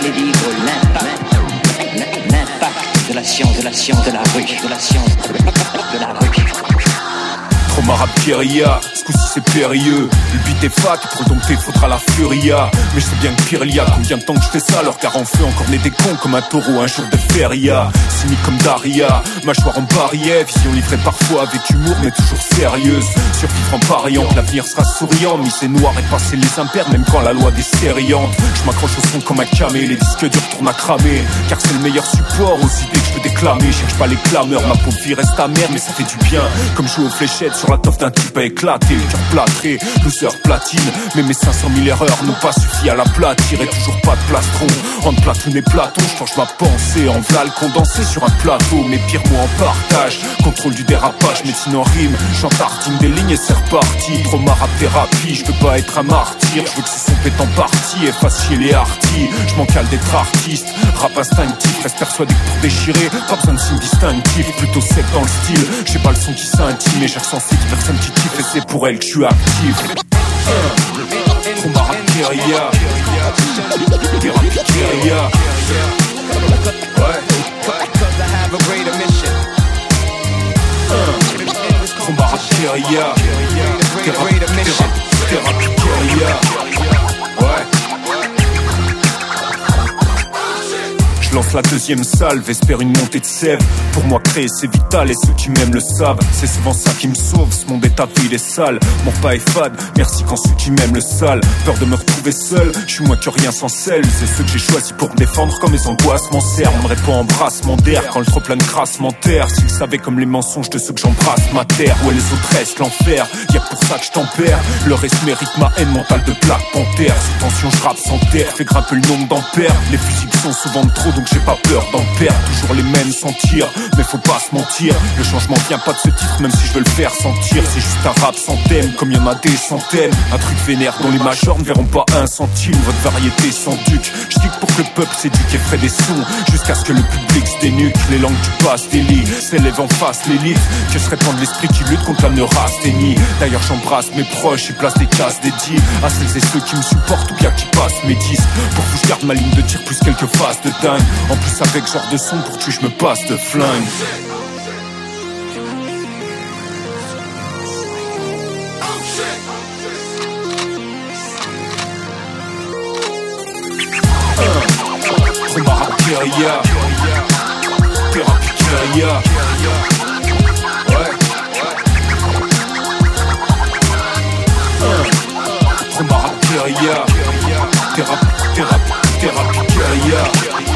j'allais vivre l'impact de la science, de la rue, de la science, de la rue. Trauma rap guérilla, ce coup-ci c'est périlleux. Le beat est fat, pour dompter faudra la furia. Mais je sais bien que pire il y a combien de temps que je fais ça. Leur car en feu encore né des cons comme un taureau un jour de feria. Cynique comme Daria, mâchoire en barillet. Vision livrée parfois avec humour mais toujours sérieuse. Survivre en pariant que l'avenir sera souriant. Misé noir et passer les impairs même quand la loi des sériantes. Je m'accroche au son comme un camé, les disques durs tournent à cramer. Car c'est le meilleur support aux idées que je peux déclamer. Cherche pas les clameurs, ma pauvre vie reste amère mais ça fait du bien. Comme jouer aux fléchettes sur la toffe d'un type à éclater. Le cœur plâtré, douceur platine. Mais mes 500 000 erreurs n'ont pas suffi à la platir. Et toujours pas de plastron. Entre Platoon et Platon, je change ma pensée en vlal condensé sur un plateau. Mes pires mots en partage. Contrôle du dérapage, médecine en rime. Chante tartine des lignes et c'est reparti. Trauma rap thérapie, je veux pas être un martyr. Je veux que ce son pète en partie et fasse chier les artis. Je m'en cale d'être artiste. Rap instinctif, reste persuadé que pour déchirer, pas besoin de signe distinctif. Plutôt sec dans le style. J'ai pas le son qui s'intime et j'ai recensé 10 personnes qui kiffent et c'est pour elles que je suis actif. Trauma rap guérilla. Thérapie guérilla. Ouais. Trauma rap guérilla. Thérapie guérilla. Ouais. Je lance la deuxième salve, espère une montée de sève. Pour moi créer c'est vital et ceux qui m'aiment le savent. C'est souvent ça qui me sauve, ce monde est tapé, il est sale. Mon pas est fade, merci quand ceux qui m'aiment le sale. Peur de me retrouver seul, je suis moins que rien sans sel. C'est ceux que j'ai choisis pour me défendre quand mes angoisses m'en servent. N'aimerais pas embrassement d'air quand le trop plein de crasse m'enterre. S'ils savaient comme les mensonges de ceux que j'embrasse ma terre. Ouais les autres restent l'enfer, y'a que pour ça que je tempère. Le reste mérite ma haine mentale de Black Panther. Sous tension je rappe sans terre, fais grimper le nombre d'ampères. Les fusils sont souvent de trop donc j'ai pas peur d'en perdre. Toujours les mêmes sans tir, mais faut pas se mentir. Le changement vient pas de ce titre, même si je veux le faire sentir. C'est juste un rap sans thème, comme y'en a des centaines. Un truc vénère dont les majors ne verront pas un centime. Votre variété sans duc, je dis que pour que le peuple s'éduque et ferait des sons. Jusqu'à ce que le public se dénuque. Les langues du passe délit, s'élèvent en face l'élite. Que serait temps de l'esprit qui lutte contre la neurasthénie. D'ailleurs j'embrasse mes proches et place des cases dédiées à celles et ceux qui me supportent ou bien qui passent mes disques. Pour que je garde ma ligne de tir plus quelques phases de dingue. En plus avec genre de son pour tuer je me passe de flingue. Trauma rap guérilla. Thérapie guérilla. Ouais. Trauma rap guérilla. Thérapie guérilla.